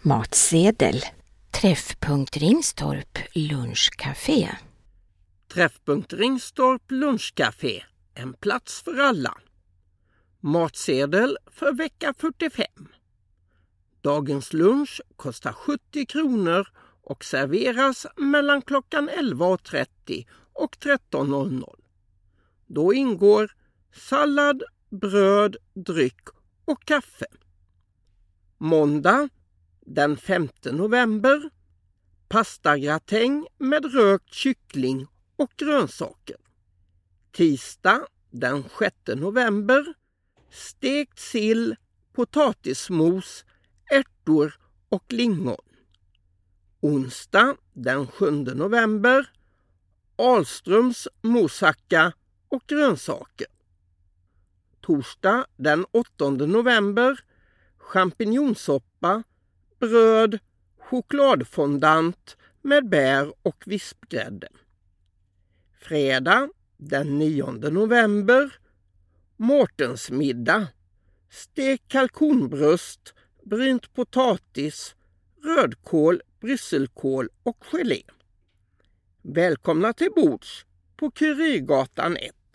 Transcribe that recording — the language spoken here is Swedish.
Matsedel. Träffpunkt Ringstorp lunchcafé. Träffpunkt Ringstorp lunchcafé. En plats för alla. Matsedel för vecka 45. Dagens lunch kostar 70 kronor och serveras mellan klockan 11.30 och 13.00. Då ingår sallad, bröd, dryck och kaffe. Måndag den 5 november. Pastagratäng med rökt kyckling och grönsaker. Tisdag den 6 november. Stekt sill, potatismos, ärtor och lingon. Onsdag den 7 november. Ahlströms moussaka och grönsaker. Torsdag den 8 november. Champinjonsoppa, bröd, chokladfondant med bär och vispgrädde. Fredag den 9 november. Mårtensmiddag. Stekt kalkonbröst, brynt potatis, rödkål, brysselkål och gelé. Välkomna till bords på Curiergatan 1.